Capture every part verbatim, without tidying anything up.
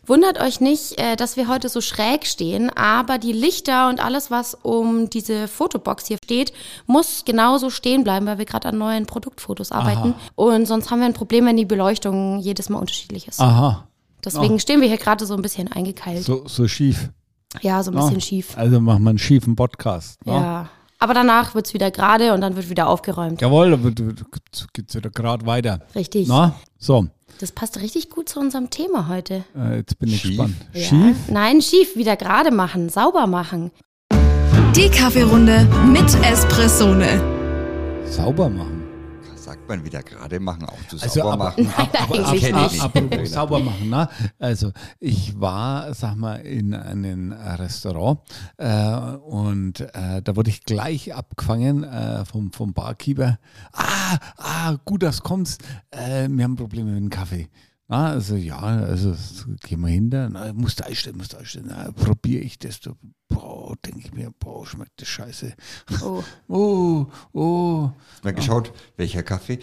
Wundert euch nicht, äh, dass wir heute so schräg stehen, aber die Lichter und alles, was um diese Fotobox hier steht, muss genauso stehen bleiben, weil wir gerade an neuen Produktfotos arbeiten. Aha. Und sonst haben wir ein Problem, wenn die Beleuchtung jedes Mal unterschiedlich ist. Aha. Deswegen oh. stehen wir hier gerade so ein bisschen eingekeilt. So, so schief. Ja, so ein bisschen oh. schief. Also machen wir einen schiefen Podcast. Ja. ja. Aber danach wird es wieder gerade und dann wird wieder aufgeräumt. Jawohl, dann geht es wieder gerade weiter. Richtig. Na, so. Das passt richtig gut zu unserem Thema heute. Äh, jetzt bin ich schief? gespannt. Ja. Schief? Nein, schief. Wieder gerade machen, sauber machen. Die Kaffeerunde mit Espressone. Sauber machen. Sagt man wieder gerade machen, auch zu also sauber ab, machen. Nein, aber, aber, eigentlich aber, nicht. Apropos sauber machen, ne? Also ich war, sag mal, in einem Restaurant äh, und äh, da wurde ich gleich abgefangen äh, vom, vom Barkeeper. Ah, ah, gut, dass kommst. Äh, wir haben Probleme mit dem Kaffee. Na, also ja, also gehen wir hinter, na, musst du einstellen, musst du einstellen, na, probiere ich das, da, boah, denke ich mir, boah, schmeckt das scheiße. Oh. Oh, oh. Hast du mal geschaut, welcher Kaffee?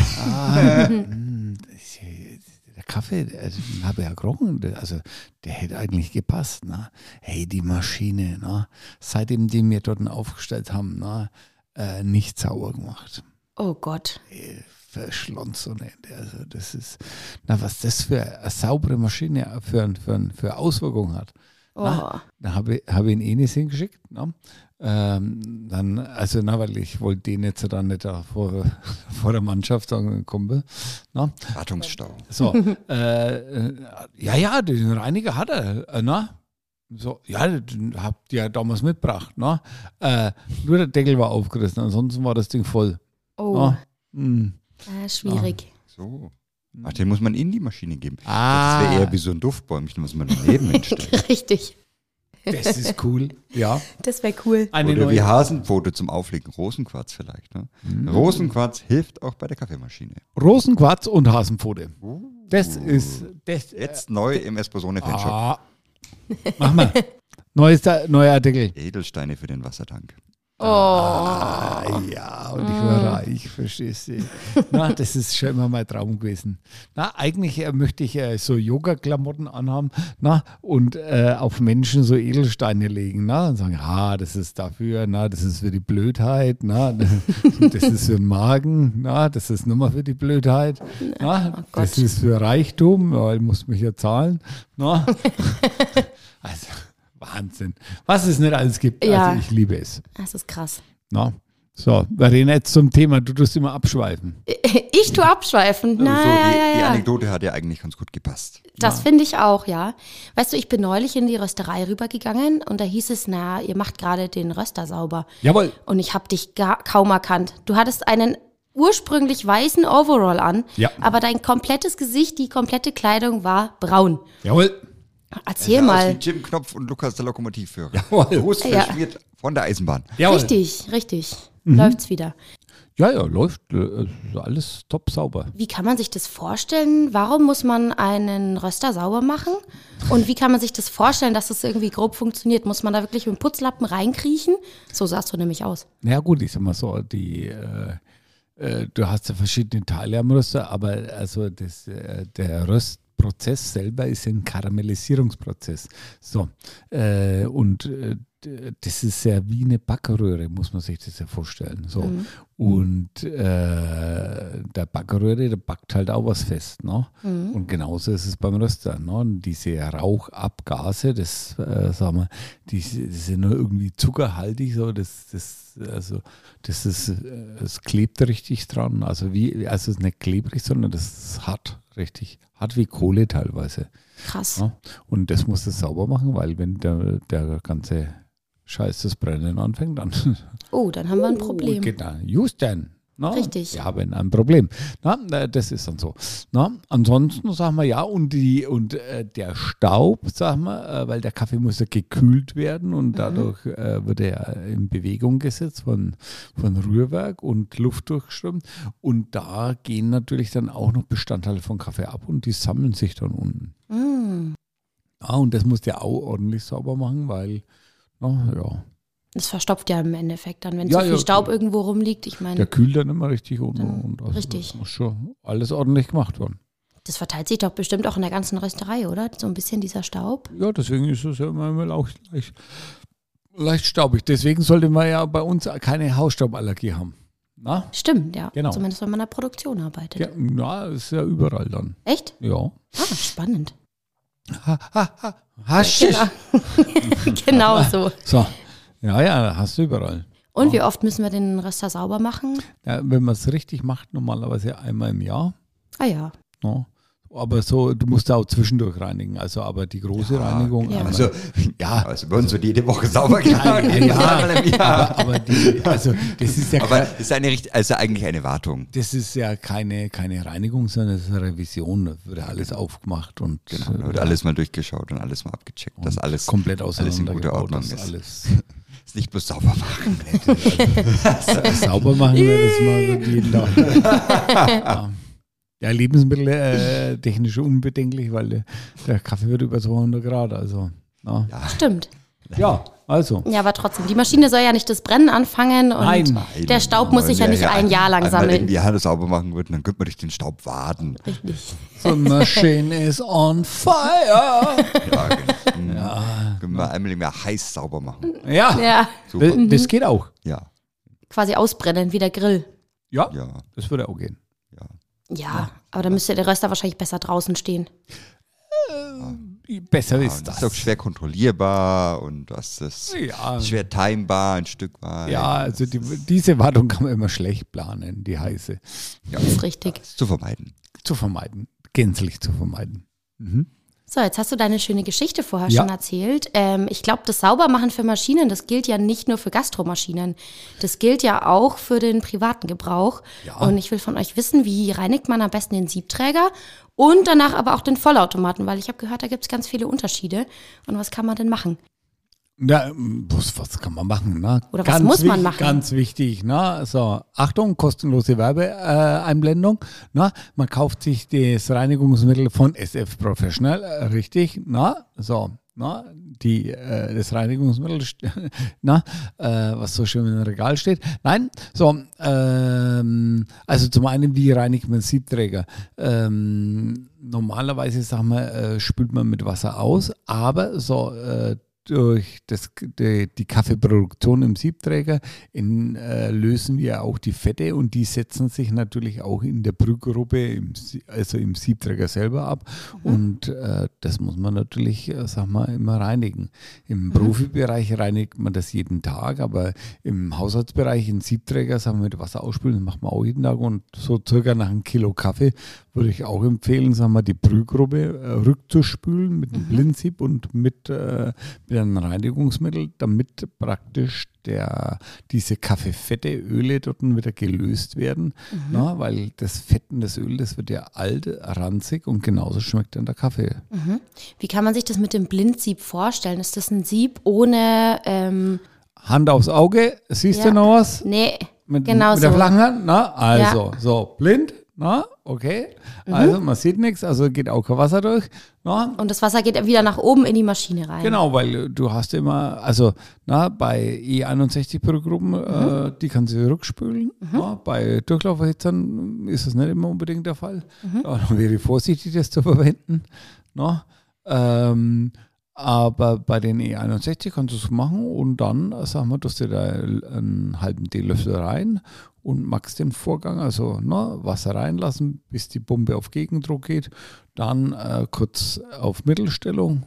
Ah, mh, der Kaffee, den habe ich ja gerochen, also der hätte eigentlich gepasst. Ne? Hey, die Maschine, ne? Seitdem die mir dort aufgestellt haben, ne? äh, nicht sauber gemacht. Oh Gott. Verschlons ohne Ende. Also das ist, na, was das für eine saubere Maschine für, für, für Auswirkungen hat. Oh. Na, da habe ich, hab ich ihn eh nicht hingeschickt. Na? Ähm, dann, also, na, weil ich wollte den jetzt dann nicht da vor, vor der Mannschaft sagen, Kumpel. Na? Wartungsstau. So, äh, ja, ja, den Reiniger hat er, äh, na? So, ja, den habt ihr ja damals mitgebracht, na? Äh, nur der Deckel war aufgerissen, ansonsten war das Ding voll. Oh. Hm. Äh, schwierig. So. Ach, den muss man in die Maschine geben. Ah. Das wäre eher wie so ein Duftbäumchen, muss man daneben hinstellen. Richtig. Das ist cool, ja. Das wäre cool. Eine Oder neue wie Hasenpfote zum Auflegen. Rosenquarz vielleicht. Ne? Mhm. Rosenquarz hilft auch bei der Kaffeemaschine. Rosenquarz und Hasenpfote. Das ist das. Jetzt neu im Espressone-Fanshop. Ah. Mach mal. Neues, neuer Artikel. Edelsteine für den Wassertank. Oh. Ah, ja, und ich war reich, verstehst du? Na, das ist schon immer mein Traum gewesen. Na, eigentlich äh, möchte ich äh, so Yoga-Klamotten anhaben, na, und äh, auf Menschen so Edelsteine legen, na, und sagen, ah, das ist dafür, na, das ist für die Blödheit, na, das ist für den Magen, na, das ist nochmal für die Blödheit, na, oh das ist für Reichtum, weil ich muss mich ja zahlen, na. Also, Wahnsinn. Was es nicht alles gibt. Ja. Also ich liebe es. Das ist krass. Na, so, wir reden jetzt zum Thema. Du tust immer abschweifen. Ich tue abschweifen. Na, so, ja, die, ja, die ja. Anekdote hat ja eigentlich ganz gut gepasst. Das finde ich auch, ja. Weißt du, ich bin neulich in die Rösterei rübergegangen und da hieß es, na, ihr macht gerade den Röster sauber. Jawohl. Und ich habe dich ga- kaum erkannt. Du hattest einen ursprünglich weißen Overall an, Ja. aber dein komplettes Gesicht, die komplette Kleidung war braun. Jawohl. Erzähl Sah aus mal. wie Jim Knopf und Lukas der Lokomotivführer. Jawohl. Groß Ja. verschmiert von der Eisenbahn. Jawohl. Richtig, richtig. Mhm. Läuft's wieder. Ja, ja, läuft. äh, Alles top sauber. Wie kann man sich das vorstellen? Warum muss man einen Röster sauber machen? Und wie kann man sich das vorstellen, dass das irgendwie grob funktioniert? Muss man da wirklich mit dem Putzlappen reinkriechen? So sahst du nämlich aus. Na ja, gut, ich sag mal so, die, äh, äh, du hast ja verschiedene Teile am Röster, aber also das, äh, der Röstprozess selber ist ein Karamellisierungsprozess. So, äh, und äh, das ist ja wie eine Backröhre, muss man sich das ja vorstellen. So. Mhm. Und äh, der Backröhre, der backt halt auch was fest. Ne? Mhm. Und genauso ist es beim Röster. Ne? Und diese Rauchabgase, das, äh, sagen wir, die, die sind nur irgendwie zuckerhaltig, so, das, das, also, das, ist, äh, das klebt richtig dran. Also, wie, also es ist nicht klebrig, sondern das ist hart, richtig hart wie Kohle teilweise. Krass. Ja? Und das muss es sauber machen, weil wenn der, der ganze Scheiß das Brennen anfängt, dann Oh, dann haben wir ein Problem. Genau, Houston. Na, Richtig. Wir haben ein Problem. Na, das ist dann so. Na, ansonsten sagen wir ja, und, die, und äh, der Staub, sagen wir, äh, weil der Kaffee muss ja gekühlt werden und dadurch äh, wird er in Bewegung gesetzt von, von Rührwerk und Luft durchströmt. Und da gehen natürlich dann auch noch Bestandteile von Kaffee ab und die sammeln sich dann unten. Mm. Ja, und das muss der auch ordentlich sauber machen, weil, na, ja. Das verstopft ja im Endeffekt dann, wenn Ja, zu viel ja, Staub klar. irgendwo rumliegt. Ich meine, Der kühlt dann immer richtig und, Dann und also richtig. das muss schon alles ordentlich gemacht werden. Das verteilt sich doch bestimmt auch in der ganzen Rösterei, oder? So ein bisschen dieser Staub. Ja, deswegen ist es ja immer, immer auch leicht, leicht staubig. Deswegen sollte man ja bei uns keine Hausstauballergie haben. Na? Stimmt, ja. Genau. Zumindest wenn man in der Produktion arbeitet. Ja, na, ist ja überall dann. Echt? Ja. Ah, spannend. Ha, ha, ha. Haschisch. Genau, genau so. So. Ja, ja, hast du überall. Und wie oft müssen wir den Röster sauber machen? Ja, wenn man es richtig macht, normalerweise einmal im Jahr. Ah ja. Ja. Aber so, du musst da auch zwischendurch reinigen. Also, aber die große Ja, Reinigung. ja. einmal- Also, ja. also bei uns wird jede Woche sauber gemacht. Ja, ja, aber, aber die, also das ist ja Aber kein, es ist eine, richt- also eigentlich eine Wartung. das ist ja keine, keine Reinigung, sondern es ist eine Revision. Da wird ja alles aufgemacht und Genau, da wird äh, alles mal durchgeschaut und alles mal abgecheckt. Das und alles komplett alles in auseinander guter gebaut, Ordnung dass ist. alles Ist nicht bloß sauber machen. sauber machen wir das mal so jeden Tag. Ja. Ja, Lebensmittel äh, technisch unbedenklich, weil der, der Kaffee wird über zweihundert Grad. Also, na. Ja. Stimmt. Ja, also. Ja, aber trotzdem, die Maschine soll ja nicht das Brennen anfangen und Nein. der Staub muss sich ja nicht ein Jahr lang Einmal sammeln. irgendwie Hand sauber machen würden, dann könnte man durch den Staub waden. Richtig. The machine is on fire. Ja, genau. ja. Können wir einmal mehr heiß sauber machen. Ja, Ja, Super. das, das geht auch. Ja, quasi ausbrennen wie der Grill. Ja, ja, das würde auch gehen. ja. Ja, aber dann müsste der Röster wahrscheinlich besser draußen stehen. Besser Ja, ist und das. das ist auch schwer kontrollierbar und das ist Ja. schwer timbar ein Stück weit. Ja, also die, diese Wartung kann man immer schlecht planen, die heiße. ja. Das ist richtig. Das ist zu vermeiden. Zu vermeiden, gänzlich zu vermeiden. Mhm. So, jetzt hast du deine schöne Geschichte vorher Ja. schon erzählt. Ähm, ich glaube, das Saubermachen für Maschinen, das gilt ja nicht nur für Gastromaschinen. Das gilt ja auch für den privaten Gebrauch. Ja. Und ich will von euch wissen, wie reinigt man am besten den Siebträger und danach aber auch den Vollautomaten, weil ich habe gehört, da gibt es ganz viele Unterschiede. Und was kann man denn machen? Ja, was, was kann man machen? Ne? Oder was muss man wich- machen? Ganz wichtig. Ne? So, Achtung, kostenlose Werbeeinblendung. Ne? Man kauft sich das Reinigungsmittel von S F Professional, äh, richtig? Na? So, na? Die, äh, das Reinigungsmittel, st- na? Äh, was so schön im Regal steht. Nein, so, ähm, also zum einen, wie reinigt man Siebträger? Ähm, normalerweise, sagen wir, äh, spült man mit Wasser aus, aber so, äh, durch das, die, die Kaffeeproduktion im Siebträger in, äh, lösen wir auch die Fette und die setzen sich natürlich auch in der Brühgruppe, im, Sie- also im Siebträger selber ab. Mhm. Und äh, das muss man natürlich, äh, sag mal, immer reinigen. Im Profibereich reinigt man das jeden Tag, aber im Haushaltsbereich, in Siebträger, sagen wir, mit Wasser ausspülen, das macht man auch jeden Tag. Und so circa nach einem Kilo Kaffee würde ich auch empfehlen, sagen wir, die Brühgruppe äh, rückzuspülen mit einem Blindsieb und mit, äh, mit einem Reinigungsmittel, damit praktisch der, diese Kaffeefette, Öle dort wieder gelöst werden. Na, weil das Fett und das Öl, das wird ja alt, ranzig und genauso schmeckt dann der Kaffee. Wie kann man sich das mit dem Blindsieb vorstellen? Ist das ein Sieb ohne, ähm, Hand aufs Auge, siehst Ja. du noch was? nee, Mit, genau mit der so. flachen Hand? Na, also, so, blind, na, okay. Also, man sieht nichts, also geht auch kein Wasser durch. Na, Und das Wasser geht wieder nach oben in die Maschine rein. genau, weil du hast immer, also na, bei E einundsechzig Brühgruppen, äh, die kannst du rückspülen. Na, bei Durchlauferhitzern ist das nicht immer unbedingt der Fall. Da wäre ich vorsichtig, das zu verwenden. Na, ähm, aber bei den E einundsechzig kannst du es machen und dann, sagen wir, tust du da einen halben Teelöffel rein und machst den Vorgang, also na, Wasser reinlassen, bis die Pumpe auf Gegendruck geht, dann äh, kurz auf Mittelstellung,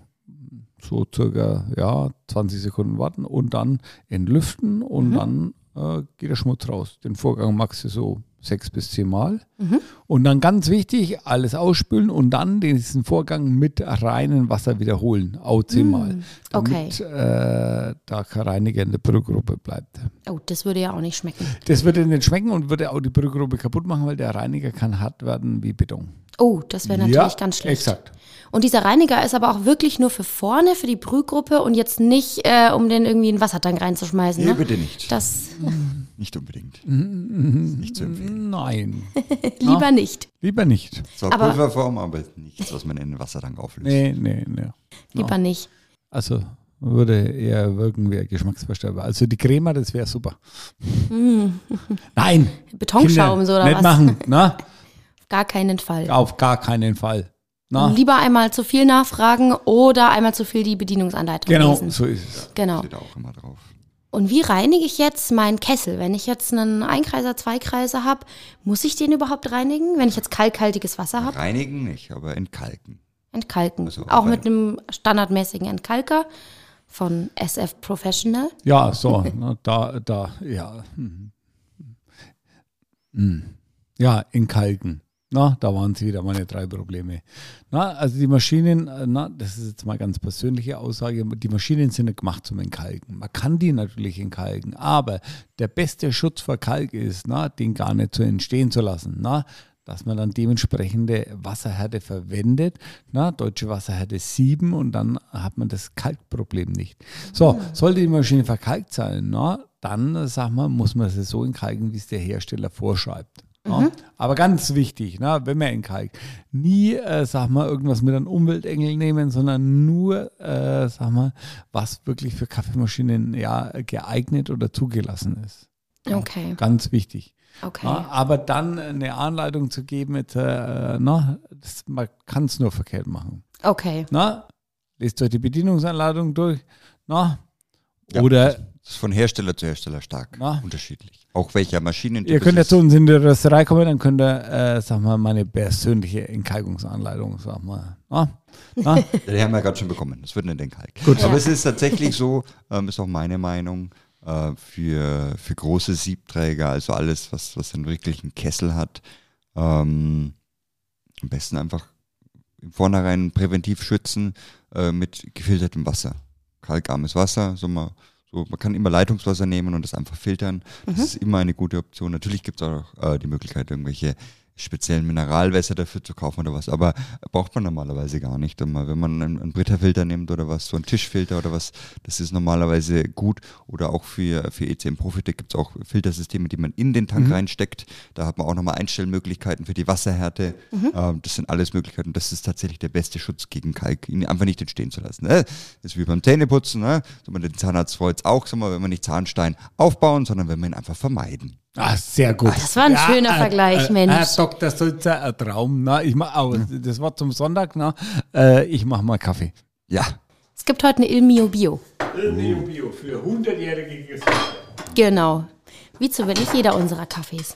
so circa ja, zwanzig Sekunden warten und dann entlüften und dann äh, geht der Schmutz raus. Den Vorgang machst du so sechs bis zehn Mal. Und dann ganz wichtig, alles ausspülen und dann diesen Vorgang mit reinem Wasser wiederholen, auch zehnmal. Damit äh, da kein Reiniger in der Brühgruppe bleibt. Oh, das würde ja auch nicht schmecken. Das würde nicht schmecken und würde auch die Brühgruppe kaputt machen, weil der Reiniger kann hart werden wie Beton. Oh, das wäre natürlich Ja, ganz schlecht. exakt. Und dieser Reiniger ist aber auch wirklich nur für vorne, für die Brühgruppe und jetzt nicht, äh, um den irgendwie in den Wassertank reinzuschmeißen. Nee, Ne? bitte nicht. Das Nicht unbedingt. Nicht zu empfehlen. Nein, lieber nicht. lieber nicht. Zwar Aber- Pulverform, aber nichts, was man in den Wassertank auflöst. Nee, nee, nee. Lieber nicht. Also würde eher wirken wie ein Geschmacksverstärker. Also die Crema, das wäre super. Nein. Betonschaum Kinder, so oder nicht was? machen, na? gar keinen Fall. Auf gar keinen Fall. Na? Lieber einmal zu viel nachfragen oder einmal zu viel die Bedienungsanleitung Genau, lesen. so ist es. Genau. Steht auch immer drauf. Und wie reinige ich jetzt meinen Kessel? Wenn ich jetzt einen Einkreiser, Zweikreiser habe, muss ich den überhaupt reinigen? Wenn ich jetzt kalkhaltiges Wasser habe? Reinigen nicht, aber entkalken. Entkalken. Also auch rein- mit einem standardmäßigen Entkalker von S F Professional. Ja, so, na, da, da, ja. Hm. Hm. Ja, in Kalken. Na, da waren es wieder meine drei Probleme. Na, also die Maschinen, na, das ist jetzt mal ganz persönliche Aussage, die Maschinen sind nicht gemacht zum Entkalken. Man kann die natürlich entkalken, aber der beste Schutz vor Kalk ist, na, den gar nicht zu entstehen zu lassen. Na, dass man dann dementsprechende Wasserhärte verwendet, na, deutsche Wasserhärte sieben und dann hat man das Kalkproblem nicht. So, sollte die Maschine verkalkt sein, na, dann, sag mal, muss man sie so entkalken, wie es der Hersteller vorschreibt. Ja, mhm. Aber ganz wichtig, na, wenn man entkalkt, nie, äh, sag mal, irgendwas mit einem Umweltengel nehmen, sondern nur, äh, sag mal, was wirklich für Kaffeemaschinen ja geeignet oder zugelassen ist. Ja, okay. Ganz wichtig. Okay. Ja, aber dann eine Anleitung zu geben, mit, äh, na, das, man kann es nur verkehrt machen. Okay. Na, lest euch die Bedienungsanleitung durch, na, Ja, oder das ist von Hersteller zu Hersteller stark Na? unterschiedlich. Auch welcher Maschinen. ihr könnt ja zu uns in die Rösterei kommen, dann könnt ihr, äh, sag mal, meine persönliche Entkalkungsanleitung, sag mal. Na? Na? Die haben wir gerade schon bekommen. Das wird nicht entkalkt. Gut. Aber es ist tatsächlich so, ähm, ist auch meine Meinung, äh, für, für große Siebträger, also alles, was, was einen wirklichen Kessel hat, ähm, am besten einfach im Vornherein präventiv schützen äh, mit gefiltertem Wasser. Kalkarmes Wasser, so mal. So, man kann immer Leitungswasser nehmen und das einfach filtern. Das Mhm. ist immer eine gute Option. Natürlich gibt es auch äh, die Möglichkeit, irgendwelche speziellen Mineralwässer dafür zu kaufen oder was, aber braucht man normalerweise gar nicht. Wenn man einen, einen Brita-Filter nimmt oder was, so einen Tischfilter oder was, das ist normalerweise gut. Oder auch für, für E C M Profitec gibt es auch Filtersysteme, die man in den Tank Mhm. reinsteckt. Da hat man auch nochmal Einstellmöglichkeiten für die Wasserhärte. Mhm. Ähm, das sind alles Möglichkeiten. Das ist tatsächlich der beste Schutz gegen Kalk, ihn einfach nicht entstehen zu lassen. Ne? Das ist wie beim Zähneputzen. Ne? So, man den Zahnarzt freut es auch, so mal, wenn wir nicht Zahnstein aufbauen, sondern wenn wir ihn einfach vermeiden. Ah, sehr gut. Das war ein schöner Vergleich, Mensch. Herr Doktor Sulzer, ein Traum. Na, ich mach, oh, das war zum Sonntag. Na, äh, ich mache mal Kaffee. Ja, Es gibt heute eine Il Mio Bio. Bio für hundertjährige Gesundheit. Genau. Wie zu wenig jeder unserer Kaffees.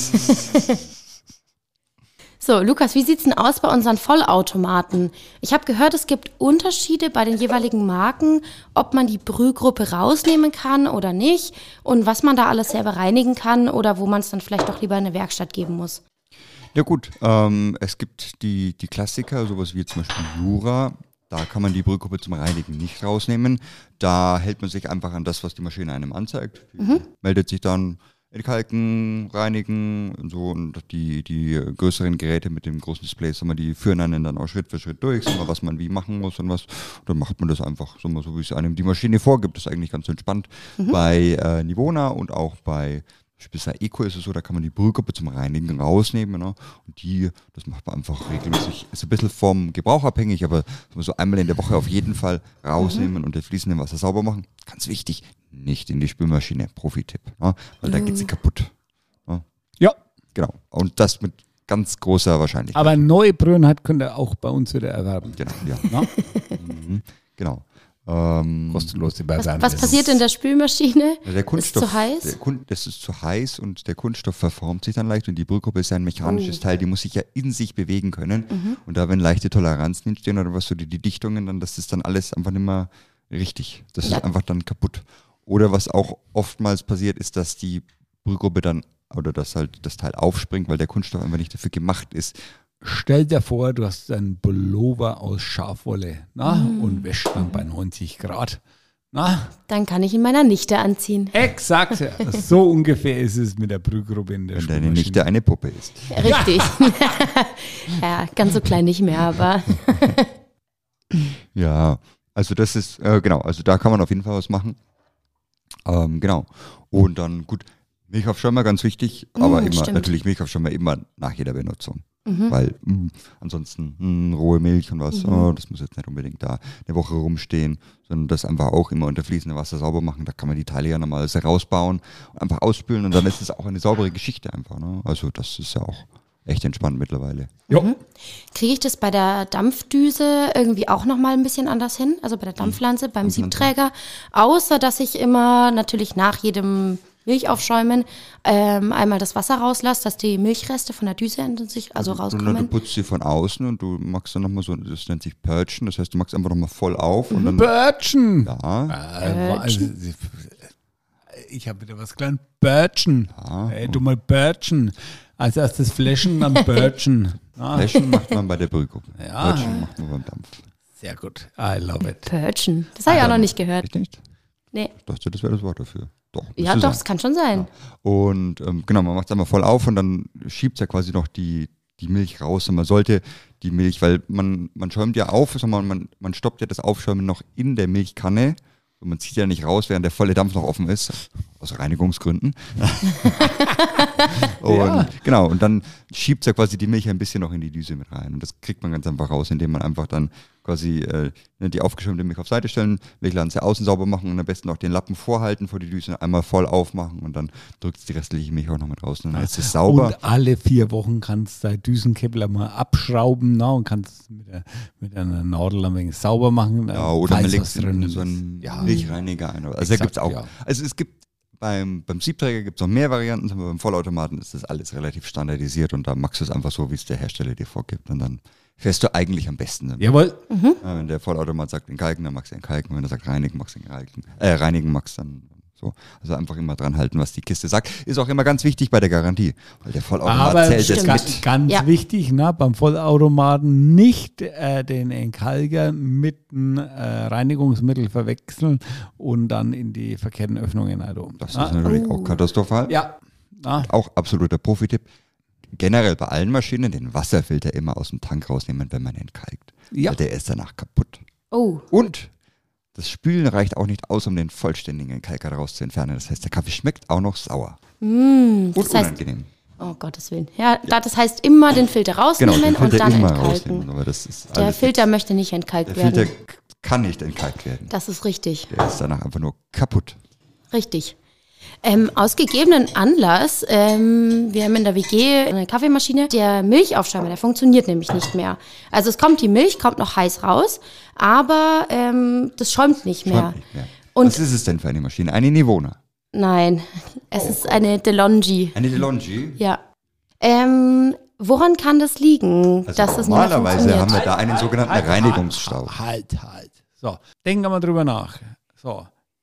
So, Lukas, wie sieht's denn aus bei unseren Vollautomaten? Ich habe gehört, es gibt Unterschiede bei den jeweiligen Marken, ob man die Brühgruppe rausnehmen kann oder nicht und was man da alles selber reinigen kann oder wo man es dann vielleicht doch lieber in eine Werkstatt geben muss. ja gut. Ähm, es gibt die, die Klassiker, sowas wie zum Beispiel Jura. Da kann man die Brühgruppe zum Reinigen nicht rausnehmen. Da hält man sich einfach an das, was die Maschine einem anzeigt. Mhm. Meldet sich dann entkalken, reinigen und so. Und die, die größeren Geräte mit dem großen Display, sagen wir, die führen einen dann auch Schritt für Schritt durch, sagen wir, was man wie machen muss und was. Und dann macht man das einfach sagen wir, so, wie es einem die Maschine vorgibt. Das ist eigentlich ganz entspannt. Mhm. Bei äh, Nivona und auch bei Beispielsweise Eco ist es so, da kann man die Brühgruppe zum Reinigen rausnehmen. Ne? Und die, das macht man einfach regelmäßig. Ist ein bisschen vom Gebrauch abhängig, aber so einmal in der Woche auf jeden Fall rausnehmen mhm. und das fließende Wasser sauber machen. Ganz wichtig, nicht in die Spülmaschine. Profi-Tipp. Ne? Weil da geht sie kaputt. Ne? Ja. Genau. Und das mit ganz großer Wahrscheinlichkeit. Aber neue Brühen hat, könnt ihr auch bei uns wieder erwerben. Genau, ja. Na? mhm. Genau. Ähm, Kostenlos Was, bewerben. was passiert in der Spülmaschine? Der Kunststoff, Ist zu heiß? Der Kun- das ist zu heiß und der Kunststoff verformt sich dann leicht und die Brühgruppe ist ja ein mechanisches Oh. Teil, die muss sich ja in sich bewegen können. Mhm. Und da, wenn leichte Toleranzen entstehen oder was so die, die Dichtungen, dann das ist dann alles einfach nicht mehr richtig. Das Ja. ist einfach dann kaputt. Oder was auch oftmals passiert, ist, dass die Brühgruppe dann oder dass halt das Teil aufspringt, weil der Kunststoff einfach nicht dafür gemacht ist. Stell dir vor, du hast einen Pullover aus Schafwolle na? Mm. und wäschst dann bei neunzig Grad. Na? Dann kann ich ihn meiner Nichte anziehen. Exakt. So ungefähr ist es mit der Brühgruppe in der Wenn deine Spülmaschine. Nichte eine Puppe ist. Richtig. Ja, ganz so klein nicht mehr, aber Ja, also das ist, äh, genau, also da kann man auf jeden Fall was machen. Ähm, genau. Und dann, gut, Milchaufschäumer ganz wichtig, aber Mm, immer, stimmt. natürlich Milchaufschäumer immer nach jeder Benutzung. Mhm. Weil mh, ansonsten mh, rohe Milch und was, Mhm. oh, das muss jetzt nicht unbedingt da eine Woche rumstehen, sondern das einfach auch immer unter fließendem Wasser sauber machen. Da kann man die Teile ja normalerweise rausbauen und einfach ausspülen und dann ist es auch eine saubere Geschichte einfach. Ne? Also das ist ja auch echt entspannt mittlerweile. Jo. Mhm. Kriege ich das bei der Dampfdüse irgendwie auch nochmal ein bisschen anders hin? Also bei der Dampflanze, beim Siebträger? Außer, dass ich immer natürlich nach jedem Milchaufschäumen ähm, einmal das Wasser rauslasse, dass die Milchreste von der Düse sich also Du, rauskommen. du putzt sie von außen und du machst dann nochmal so, das nennt sich Purgen, das heißt, du machst einfach nochmal voll auf und dann, Birchen. ja, Äh, war- also, ich habe wieder was gelernt. Birchen. Ja. Ey, du mal Birchen. Als erstes Flächen, dann Birchen. Ah, Flächen macht man bei der Brühgruppe. Ja. Purgen macht man beim Dampf. sehr gut. I love it. Purgen. Das habe ich auch noch nicht gehört. Echt nicht? Nee. Ich dachte, das wäre das Wort dafür. Doch. Ja, müsste doch, sein. es kann schon sein. Und ähm, genau, man macht es einmal voll auf und dann schiebt es ja quasi noch die, die Milch raus. Und man sollte die Milch, weil man, man schäumt ja auf, sag mal, man, man stoppt ja das Aufschäumen noch in der Milchkanne. Und man zieht ja nicht raus, während der volle Dampf noch offen ist, aus Reinigungsgründen. und Ja. genau, und dann schiebt es ja quasi die Milch ein bisschen noch in die Düse mit rein. Und das kriegt man ganz einfach raus, indem man einfach dann quasi äh, die aufgeschäumte Milch auf Seite stellen, Milchlanze außen sauber machen und am besten auch den Lappen vorhalten vor die Düse, einmal voll aufmachen und dann drückt es die restliche Milch auch noch mit raus. Und dann ist es sauber. Und alle vier Wochen kannst du dein Düsenkäppel mal abschrauben, na, und kannst es mit, der- mit einer Nadel ein wenig sauber machen. Ja, oder man falls legt was drin in so ist. einen Ja. Milchreiniger ein. Also da Exakt, gibt's auch. ja. Also es gibt beim, beim Siebträger gibt es noch mehr Varianten, aber beim Vollautomaten ist das alles relativ standardisiert und da machst du es einfach so, wie es der Hersteller dir vorgibt. Und dann fährst du eigentlich am besten damit. Jawohl. Ja, wenn der Vollautomat sagt entkalken, dann magst du entkalken. Wenn er sagt reinigen, magst du entkalken. Äh, reinigen magst du dann so. Also einfach immer dran halten, was die Kiste sagt. Ist auch immer ganz wichtig bei der Garantie, weil der Vollautomat Aber zählt das ganz, mit. ganz Ja. wichtig, ne, beim Vollautomaten nicht äh, den Entkalker mit einem äh, Reinigungsmittel verwechseln und dann in die verkehrten Öffnungen. Also, Das ist na, natürlich Oh. auch katastrophal. ja, na, Auch absoluter Profitipp. Generell bei allen Maschinen den Wasserfilter immer aus dem Tank rausnehmen, wenn man entkalkt. ja. Weil der ist danach kaputt. Oh, Und das Spülen reicht auch nicht aus, um den vollständigen Entkalker daraus zu entfernen. Das heißt, der Kaffee schmeckt auch noch sauer. mm, Und das heißt, unangenehm. oh Gottes Willen. Ja, da- das heißt immer den Filter Genau, rausnehmen den und Filter dann immer entkalken. rausnehmen. Aber das ist Der alles Filter nichts. möchte nicht entkalkt Der werden. Filter k- kann nicht entkalkt werden. Das ist richtig. Der ist danach einfach nur kaputt. Richtig. Ähm, aus gegebenen Anlass, ähm, wir haben in der W G eine Kaffeemaschine, der Milchaufschäumer, der funktioniert nämlich nicht mehr. Also es kommt, die Milch kommt noch heiß raus, aber ähm, das schäumt nicht mehr. Schäumt nicht mehr. Und- Was ist es denn für eine Maschine? Eine Nivona. Nein, es ist eine DeLonghi. Eine DeLonghi. Ja. Ähm, woran kann das liegen, Also dass das nicht mehr normalerweise funktioniert? haben wir da einen sogenannten Halt, Reinigungsstau. Halt, halt. So, denken wir mal drüber nach. So,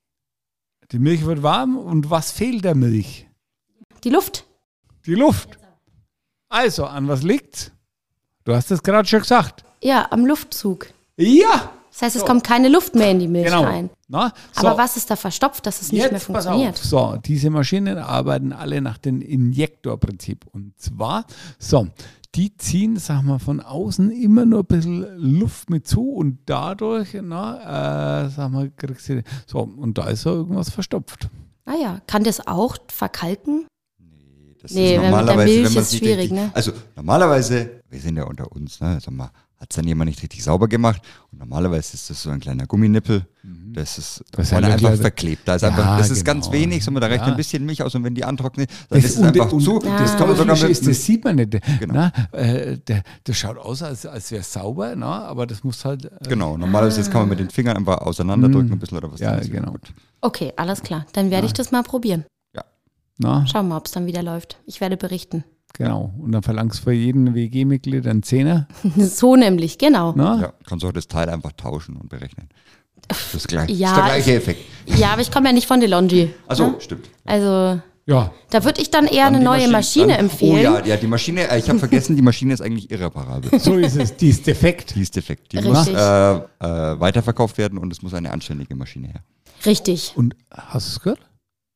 die Milch wird warm und was fehlt der Milch? Die Luft. Die Luft. Also, an was liegt's? Du hast es gerade schon gesagt. Ja, am Luftzug. Ja, Das heißt, es So. kommt keine Luft mehr in die Milch genau. rein. Na, so. Aber was ist da verstopft, dass es nicht Jetzt mehr pass funktioniert? auf. So, diese Maschinen arbeiten alle nach dem Injektorprinzip. Und zwar, so, die ziehen, sag mal, von außen immer nur ein bisschen Luft mit zu und dadurch, na, äh, sag mal, kriegst du, so, und da ist so irgendwas verstopft. Ah ja, kann das auch verkalken? Das Nee, ist wenn mit der normalerweise, Milch wenn man ist nicht schwierig, richtig, ne? Also normalerweise, wir sind ja unter uns, ne? Sag mal, hat es dann jemand nicht richtig sauber gemacht und normalerweise ist das so ein kleiner Gumminippel, das ist, Das ist vorne ja einfach gleich- verklebt. Da ist, Ja, einfach, das ist genau. ganz wenig, so, da reicht Ja. ein bisschen Milch aus und wenn die antrocknet, dann Das, ist es einfach und, zu. und Ja. das kann man sogar mit, ist, das sieht man nicht. Genau. Na, äh, der, das schaut aus, als, als wäre es sauber, na, aber das muss halt. Äh, Genau, normalerweise das kann man mit den Fingern einfach auseinanderdrücken ein bisschen oder was. Ja, dann ist wieder genau. gut. Okay, alles klar. Dann werde ich das mal probieren. Na, Schauen wir mal, ob es dann wieder läuft. Ich werde berichten. genau. Und dann verlangst du für jeden W G-Mitglied einen Zehner. So nämlich, genau. Na? Ja, kannst du auch das Teil einfach tauschen und berechnen. Das ist, gleich, Ja, ist der gleiche Effekt. Ja, aber ich komme ja nicht von DeLonghi. Achso, Ne? stimmt. Ja. Also, da würde ich dann eher Dann eine die neue Maschine dann- empfehlen. Oh ja, ja, die Maschine, äh, ich habe vergessen, die Maschine ist eigentlich irreparabel. So ist es. Die ist defekt. Die ist defekt. Die Richtig. muss äh, äh, weiterverkauft werden und es muss eine anständige Maschine her. Richtig. Und hast du es gehört?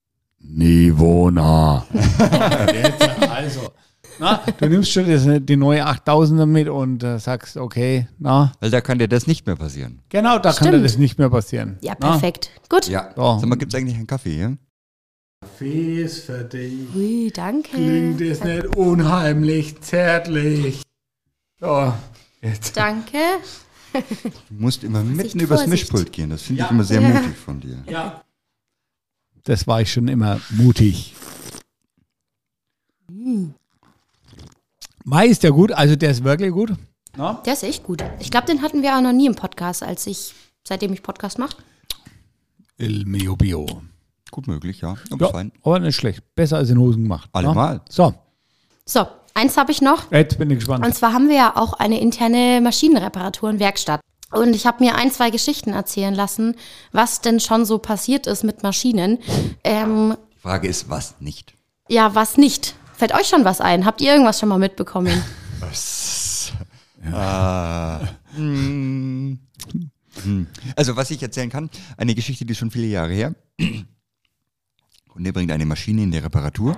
Nivona. Jetzt, also. Na, du nimmst schon das, die neue achttausender mit und äh, sagst, okay, na, Weil da kann dir das nicht mehr passieren. genau, da kann dir Stimmt. das nicht mehr passieren. Ja, Na? perfekt. Gut. Ja. So. Sag mal, gibt es eigentlich einen Kaffee hier? Kaffee ist für dich. Ui, danke. Klingt es nicht unheimlich zärtlich. So, jetzt. Danke. Du musst immer mitten Vorsicht, übers Vorsicht. Mischpult gehen. Das finde Ja. ich immer sehr Ja. mutig von dir. Ja. Das war ich schon immer mutig. Mai ist ja gut, also der ist wirklich gut. Na? Der ist echt gut. Ich glaube, den hatten wir auch noch nie im Podcast, als ich, seitdem ich Podcast mache. Il mio bio. Gut möglich, ja. Aber Ja, fein. aber nicht schlecht. Besser als in Hosen gemacht. na? Allemal. So, So, eins habe ich noch. jetzt bin ich gespannt. Und zwar haben wir ja auch eine interne Maschinenreparatur und Werkstatt. Und ich habe mir ein, zwei Geschichten erzählen lassen, was denn schon so passiert ist mit Maschinen. Ähm, Die Frage ist, was nicht? ja, was nicht? Fällt euch schon was ein? Habt ihr irgendwas schon mal mitbekommen? Was? Ah. Hm. Hm. Also, was ich erzählen kann, eine Geschichte, die ist schon viele Jahre her. Kunde bringt eine Maschine in die Reparatur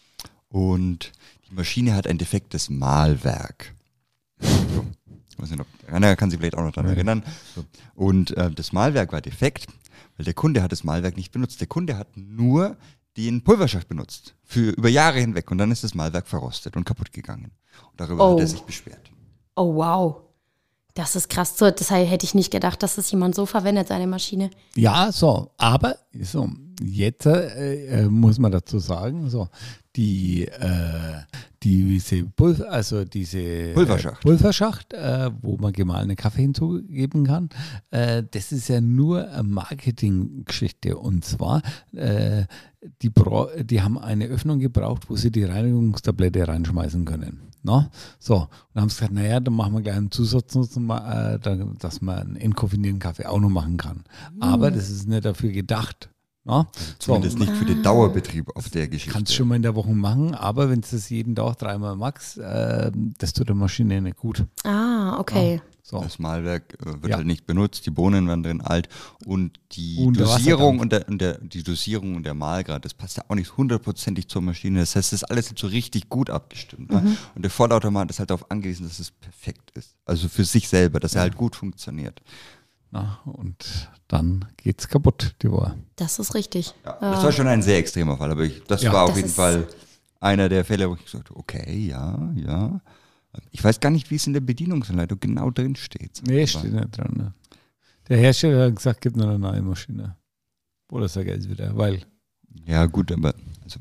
und die Maschine hat ein defektes Mahlwerk. So. Ich weiß nicht, ob, einer kann sich vielleicht auch noch daran erinnern. So. Und äh, das Mahlwerk war defekt, weil der Kunde hat das Mahlwerk nicht benutzt. Der Kunde hat nur den Pulverschacht benutzt, für über Jahre hinweg. Und dann ist das Mahlwerk verrostet und kaputt gegangen. Und darüber Oh. hat er sich beschwert. Oh, wow. Das ist krass. So, das hätte ich nicht gedacht, dass das jemand so verwendet, seine Maschine. Ja, so, aber so, jetzt äh, äh, muss man dazu sagen, so, die, äh, diese, Pulver, also diese Pulverschacht. Äh, Pulverschacht, äh, wo man gemahlenen Kaffee hinzugeben kann, äh, das ist ja nur eine Marketinggeschichte. Und zwar, äh, die, Bra- die haben eine Öffnung gebraucht, wo sie die Reinigungstablette reinschmeißen können. No? So, und dann haben sie gesagt, naja, dann machen wir gleich einen Zusatznutzen, äh, dann, dass man einen entkoffinierten Kaffee auch noch machen kann. Aber das ist nicht dafür gedacht. No? So, Zumindest nicht für den Dauerbetrieb auf der Geschichte. kannst du schon mal in der Woche machen, aber wenn du das jeden Tag dreimal machst, äh, das tut der Maschine nicht gut. Ah, okay. So. Das Mahlwerk äh, wird Ja. halt nicht benutzt, die Bohnen werden drin alt und die Und der Dosierung Wasserdampf. und, der, und der, die Dosierung und der Mahlgrad, das passt ja auch nicht hundertprozentig zur Maschine. Das heißt, das ist alles nicht so richtig gut abgestimmt. Ne? Und der Vollautomat ist halt darauf angewiesen, dass es perfekt ist. Also für sich selber, dass er halt gut funktioniert. Na, und dann geht's kaputt, die Woche. Das ist richtig. Ja, das war schon ein sehr extremer Fall, aber ich, das Ja. war auf Das jeden ist- Fall einer der Fälle, wo ich gesagt habe, okay, ja, ja. Ich weiß gar nicht, wie es in der Bedienungsanleitung genau drin steht. Nee, Aber- steht nicht dran. Ne? Der Hersteller hat gesagt, gib noch eine neue Maschine. Oder sag er jetzt wieder, weil, Ja, gut, aber also,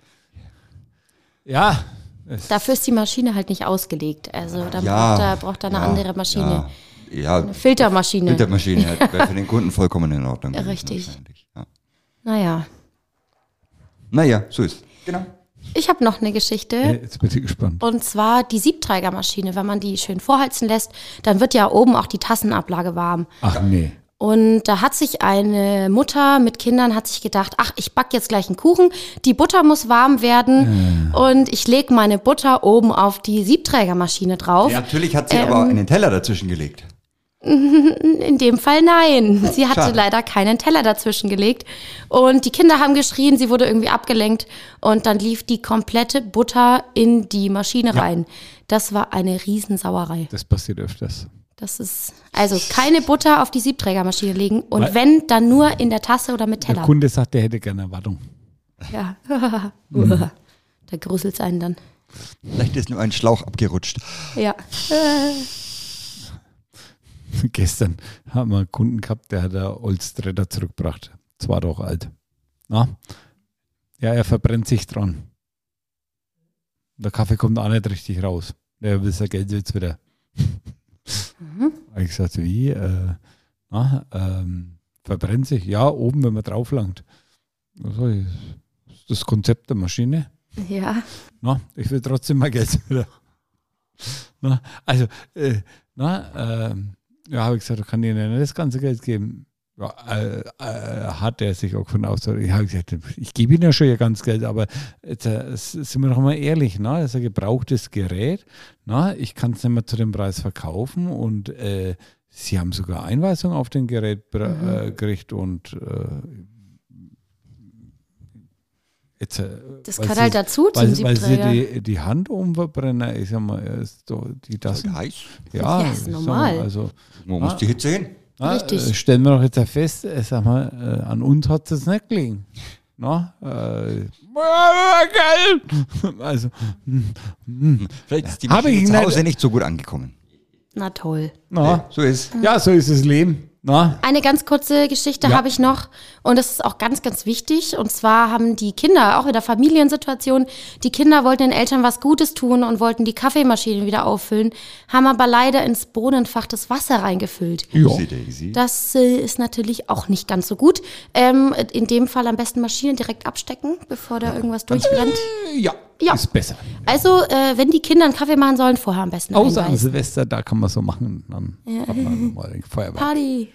ja, es, Dafür ist die Maschine halt nicht ausgelegt. Also dann ja, braucht er, braucht er eine ja, andere Maschine. Ja, ja Eine Filtermaschine. Filtermaschine halt, wäre für den Kunden vollkommen in Ordnung. Ja, gewesen richtig. wahrscheinlich, Ja. Naja. Naja, so ist Genau. Ich habe noch eine Geschichte. jetzt bin ich gespannt. Und zwar die Siebträgermaschine. Wenn man die schön vorheizen lässt, dann wird ja oben auch die Tassenablage warm. Ach nee. Und da hat sich eine Mutter mit Kindern hat sich gedacht, ach, ich back jetzt gleich einen Kuchen, die Butter muss warm werden und ich lege meine Butter oben auf die Siebträgermaschine drauf. Ja, natürlich hat sie Ähm, aber einen Teller dazwischen gelegt. In dem Fall nein. Sie hatte Schade. leider keinen Teller dazwischen gelegt. Und die Kinder haben geschrien, sie wurde irgendwie abgelenkt. Und dann lief die komplette Butter in die Maschine rein. Das war eine Riesensauerei. Das passiert öfters. Das ist, also keine Butter auf die Siebträgermaschine legen. Und Weil- wenn, dann nur in der Tasse oder mit Der Teller. Kunde sagt, der hätte gerne Erwartung. Ja. Da gruselt es einen dann. Vielleicht ist nur ein Schlauch abgerutscht. Ja. Gestern haben wir einen Kunden gehabt, der hat einen Olstretter zurückgebracht. Zwar doch alt. Na? Ja, er verbrennt sich dran. Der Kaffee kommt auch nicht richtig raus. Der will sein Geld jetzt wieder. Mhm. Hab ich gesagt, wie? Äh, na, ähm, verbrennt sich? Ja, oben, wenn man drauf langt. Also, ist das Konzept der Maschine. Ja. Na, ich will trotzdem mein Geld wieder. Na, also, äh, na, ähm, ja, habe ich gesagt, kann ich Ihnen nicht das ganze Geld geben. Ja, äh, äh, hat er sich auch von ausgedrückt. Ich habe gesagt, ich gebe Ihnen ja schon Ihr ganzes Geld, aber jetzt äh, sind wir doch mal ehrlich, ne? Das ist ein gebrauchtes Gerät. Na, ich kann es nicht mehr zu dem Preis verkaufen und äh, Sie haben sogar Einweisung auf den Gerät äh, gekriegt und äh, jetzt, äh, Das weil gehört Sie- halt dazu zum weil, weil sie Siebträger. die, die Hand umverbrennen, ich sag mal, ist so, die das. Ist heiß. Ja, Ja, ist ich sag normal. Mal, also, Wo muss die Hitze hin? na, Richtig. äh, stellen wir doch jetzt fest, äh, sag mal, äh, an uns hat es nicht gelegen. Na, äh, geil! Also, Vielleicht ist die Hab Maschine ich zu nicht- Hause nicht so gut angekommen. Na toll. na, So ist. ja, so ist das Leben. Na? Eine ganz kurze Geschichte Ja. habe ich noch und das ist auch ganz, ganz wichtig. Und zwar haben die Kinder, auch in der Familiensituation, die Kinder wollten den Eltern was Gutes tun und wollten die Kaffeemaschine wieder auffüllen, haben aber leider ins Bohnenfach das Wasser reingefüllt. Ja. Upsi Daisy. Das äh, ist natürlich auch nicht ganz so gut. Ähm, in dem Fall am besten Maschine direkt abstecken, bevor da irgendwas durchbrennt. Ja, Ja. ist besser. Also, äh, wenn die Kinder einen Kaffee machen sollen, vorher am besten Außer an einweisen. Silvester, da kann man so machen. Dann hat man mal ein Feuerwerk. Party.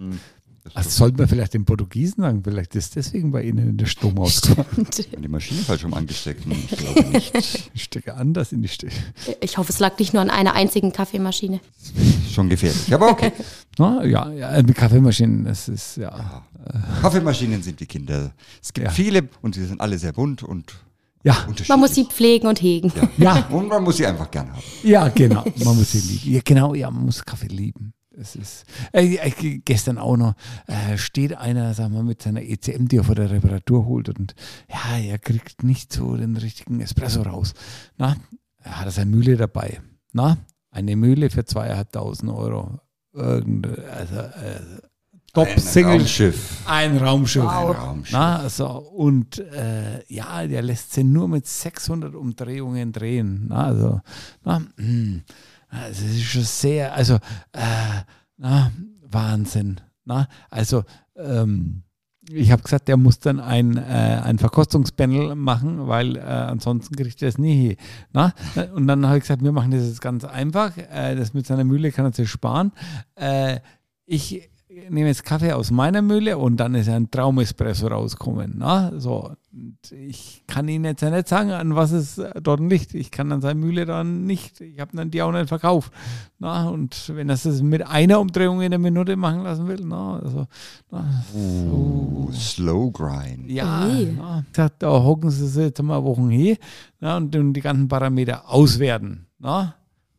Also sollte man vielleicht den Portugiesen sagen, vielleicht ist deswegen bei Ihnen der Strom ausgegangen. Die Maschine falsch rum angesteckt. Ich glaube nicht. Ich stecke anders in die Stecke. Ich hoffe, es lag nicht nur an einer einzigen Kaffeemaschine. Schon gefährlich. Aber okay. Na, ja, ja, mit Kaffeemaschinen, das ist ja. Kaffeemaschinen sind die Kinder. Es gibt Ja. viele und sie sind alle sehr bunt und Ja, unterschiedlich. Man muss sie pflegen und hegen. ja, Und man muss sie einfach gern haben. ja, genau. Man muss sie lieben. Ja, genau, ja, man muss Kaffee lieben. Das ist, äh, äh, gestern auch noch, äh, steht einer, sagen wir, mit seiner E C M, die er vor der Reparatur holt und ja, er kriegt nicht so den richtigen Espresso raus. Na, er hat seine Mühle dabei. Na, eine Mühle für zweieinhalbtausend Euro. Irgend, also, äh, Top-Single. Ein Raumschiff. Ein Raumschiff. Ein Raumschiff. Na, also, und äh, ja, der lässt sie nur mit sechshundert Umdrehungen drehen. Na, also, na, mh, also, es ist schon sehr, also, äh, na, Wahnsinn. Na, also, ähm, ich habe gesagt, der muss dann ein, äh, ein Verkostungspanel machen, weil äh, ansonsten kriegt er es nie hin. Na? Und dann habe ich gesagt, wir machen das jetzt ganz einfach. Äh, das mit seiner Mühle kann er sich sparen. Äh, ich nehme jetzt Kaffee aus meiner Mühle und dann ist ein Traumespresso rausgekommen. Na? So. Und ich kann Ihnen jetzt ja nicht sagen, an was es dort liegt. Ich kann dann seine Mühle dann nicht, ich habe dann die auch nicht verkauft. Na? Und wenn er es mit einer Umdrehung in der Minute machen lassen will, na, also, na, so. Uh, Slow Grind. Ja, Ui. na, ich sag, da hocken sie sich jetzt mal Wochen hin, na, und, und die ganzen Parameter auswerten. Na?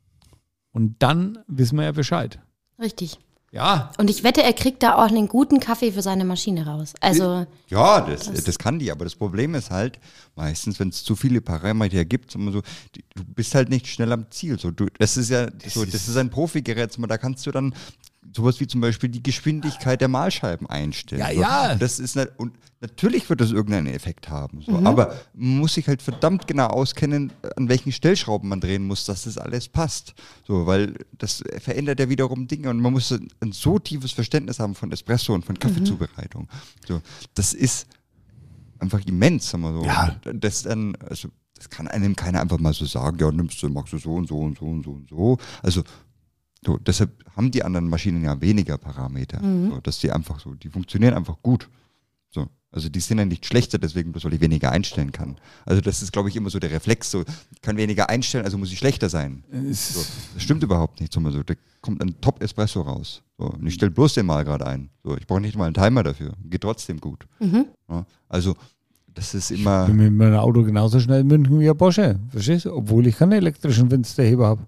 Und dann wissen wir ja Bescheid. Richtig. Ja, Und ich wette, er kriegt da auch einen guten Kaffee für seine Maschine raus. Also, Ja, das, das kann die, aber das Problem ist halt, meistens, wenn es zu viele Parameter gibt, immer so, die, du bist halt nicht schnell am Ziel. So, du, das ist ja so, das ist ein Profigerät, da kannst du dann sowas wie zum Beispiel die Geschwindigkeit der Mahlscheiben einstellen. Ja, so. ja. Das ist nicht, und natürlich wird das irgendeinen Effekt haben. So. Aber man muss sich halt verdammt genau auskennen, an welchen Stellschrauben man drehen muss, dass das alles passt. So, weil das verändert ja wiederum Dinge und man muss ein, ein so tiefes Verständnis haben von Espresso und von Kaffeezubereitung. So, das ist einfach immens, sagen wir so. Ja. Das dann, also das kann einem keiner einfach mal so sagen, ja, nimmst du, machst du so und so und so und so und so. Also so, deshalb haben die anderen Maschinen ja weniger Parameter. So, dass die einfach so, die funktionieren einfach gut. So, also die sind ja nicht schlechter, deswegen bloß, weil ich weniger einstellen kann. Also das ist, glaube ich, immer so der Reflex, so, ich kann weniger einstellen, also muss ich schlechter sein. So, das stimmt überhaupt nicht. So, da kommt ein Top-Espresso raus. So, und ich stelle bloß den mal gerade ein. So, ich brauche nicht mal einen Timer dafür. Geht trotzdem gut. Ja, also das ist immer... ich bin mit meinem Auto genauso schnell in München wie ein Porsche. Verstehst du? Obwohl ich keinen elektrischen Fensterheber habe.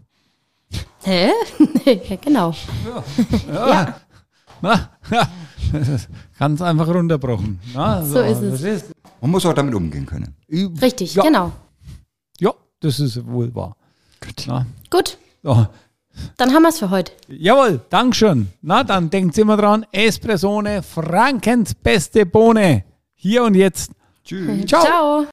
hä? Ja, genau. Ja. Na, ja. Ganz einfach runterbrochen. Na, So ist es. verstehst du? Man muss auch damit umgehen können. Richtig, Ja. genau. Ja, das ist wohl wahr. Gut. Na, Gut, so. dann haben wir es für heute. Jawohl, Dankeschön. Na, dann denkt immer dran, Espressone, Frankens beste Bohne. Hier und jetzt. Tschüss. Ciao. Ciao.